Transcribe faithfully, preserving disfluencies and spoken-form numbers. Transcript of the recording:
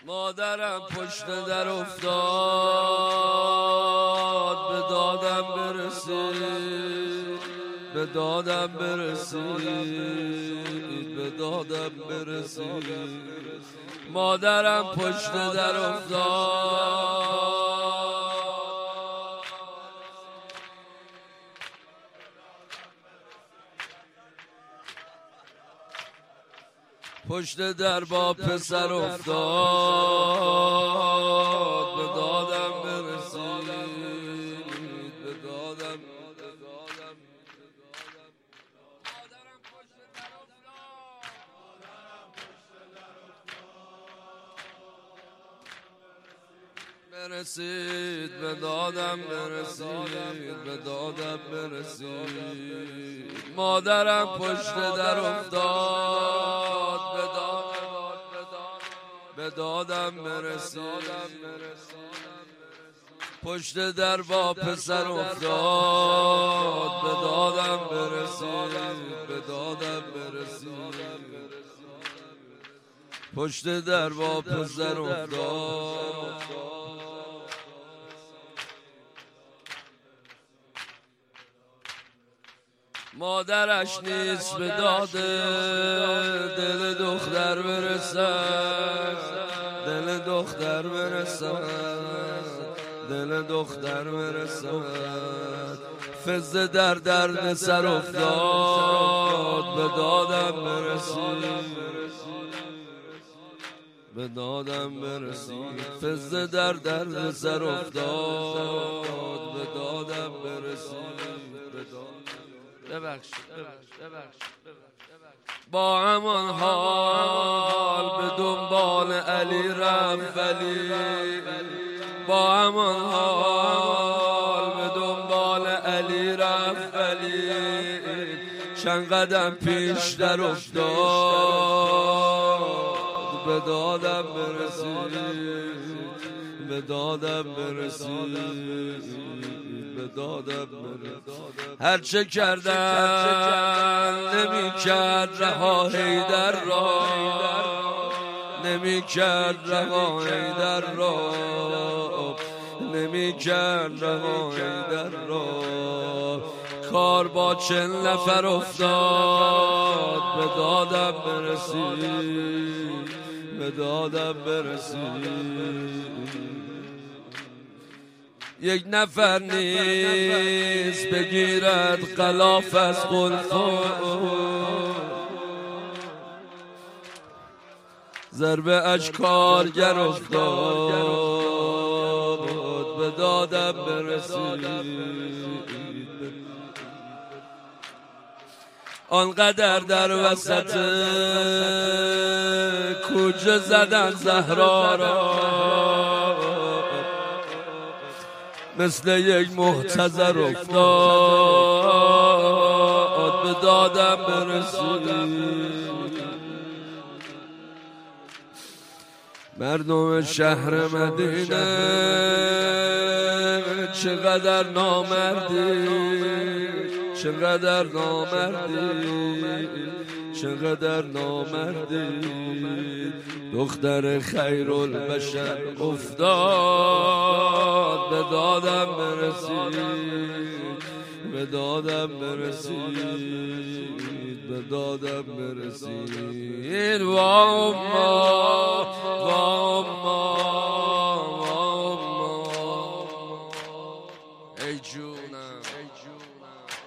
مادرم پشت در افتاد، به دادم برسید، به دادم برسید، به دادم برسید. مادرم پشت در افتاد، پشت در با پسر افتاد، به دادم برسید، به دادم. برسید به دادم برسید، به دادم برسید. مادرم پشت در افتاد، به دادم به دادم برسید. پشت در با پسر افتاد، به دادم برسید، به دادم برسید. پشت در با پسر افتاد. مادرش نیست به داده، دل دختر برسد، دل دختر برسد، دل دختر برسد. فزه در درد سر افتاد، به دادم برسید، به دادم برسید. فزه در درد سر افتاد، به دادم برسید. ببخش با همان حال به دنبال علی رفت ولی، با همان حال به دنبال علی رفت ولی. چند قدم پیش در افتاد، به دادم برسید، به دادم برسید، به دادم برسید. هرچه کردن نمی کرد رها حیدر را، نمی کرد رها حیدر را، نمی کرد رها حیدر را. کار با چند نفر افتاد، به دادم برسید، به دادم برسید. یک نفر نیست بگیرد غلاف از قلفو، ضربه اش کارگر افتاد، به دادم برسید. آنقدر در وسط کوچه زدن زهرا را، مثل یک محتضر افتاد، به دادم برسید. مردم شهر مدینه چقدر نامردی، چقدر نامردی، چقدر نامردی. دختر خیرالبشر افتاد، به دادم برسید، به دادم برسید، به دادم برسید. واما واما واما ای جونم، ای جونم.